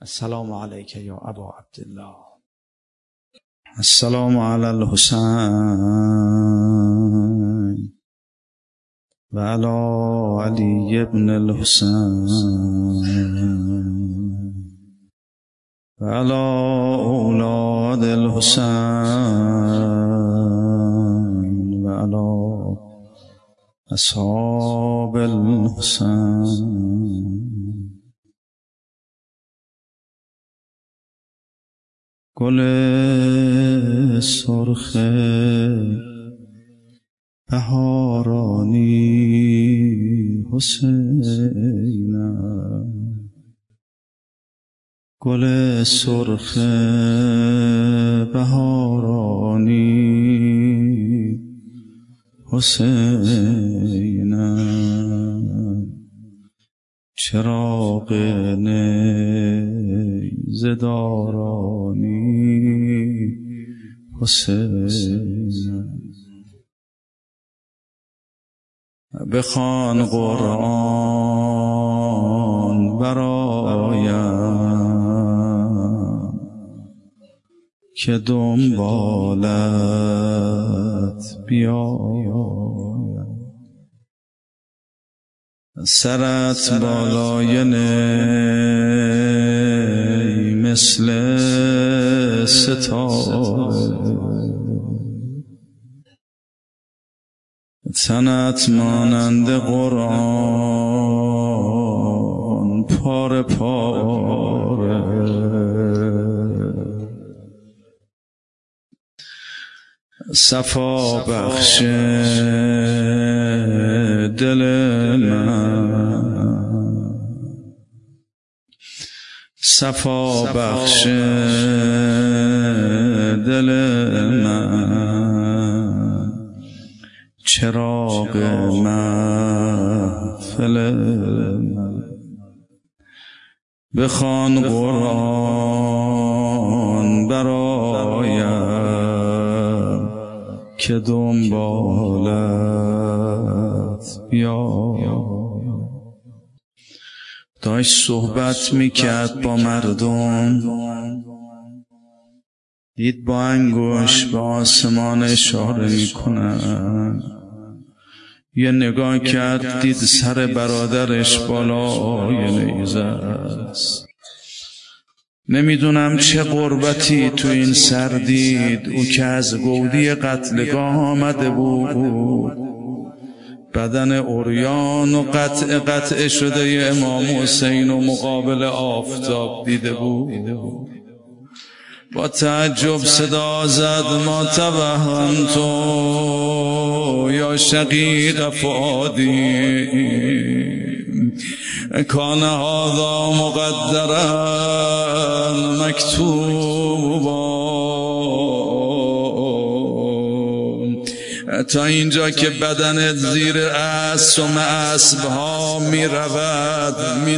السلام عليك يا أبا عبد الله. السلام على الحسين وعلى علي بن الحسين وعلى أولاد الحسين وعلى أصحاب الحسين. گل سرخ بهارانی حسینم، گل سرخ بهارانی حسینم، چراغ نیزه دارانی حسینم. بخوان قرآن برایم که دنبالت بیایم، سرت بالای نی مثل ستاره، تنت مانند قرآن پاره پاره، صفا بخش دل من، صفا بخش دل من، چراغ محفل من. بخوان قرآن برایم که دنبالت بیایم. داشت صحبت میکرد با مردم، دید با انگوش به آسمان اشاره میکنن، یه نگاه کرد دید سر برادرش بالای نیزه است. نمیدونم چه قربتی تو این سر دید، او که از گودی قتلگاه آمده بود، بدن عریان و قطع شده امام حسین و مقابل آفتاب دیده بود. با تعجب صدا زد ما توهمت یا شقیق فؤادی کان هذا مقدرا مکتوبا. تا اینجا که بدنت زیر اسب و اسبها می رود می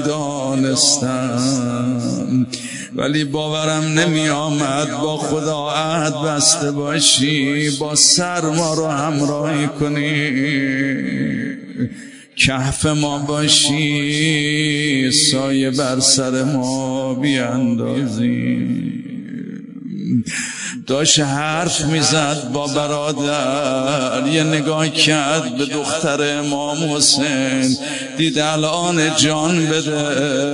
دانستم، ولی باورم نمی آمد با خدا عهد بسته باشی، با سر ما رو همراهی کنی، کهف ما باشی، سایه بر سر ما بیاندازی. داشت حرف میزد با برادر، یه نگاه کرد به دختر امام حسین، دید الان جان بده،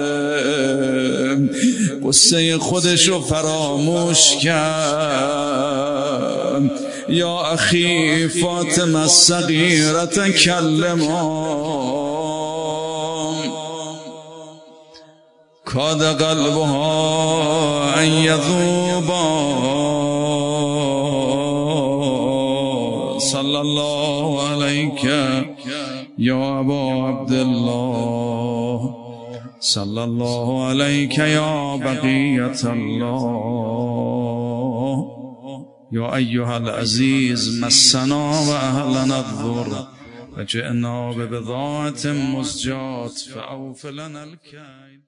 قصه خودشو فراموش کرد. یا اخی فاطمه الصغیرة کلما کاد قلبها ان یذوبا. صلی الله علیک یا ابا عبدالله، صلی الله علیک یا بقیت الله. یا ایها العزیز مسنا و اهلنا الضر و جئنا ببضاعة مزجاة فاوف لنا الکیل.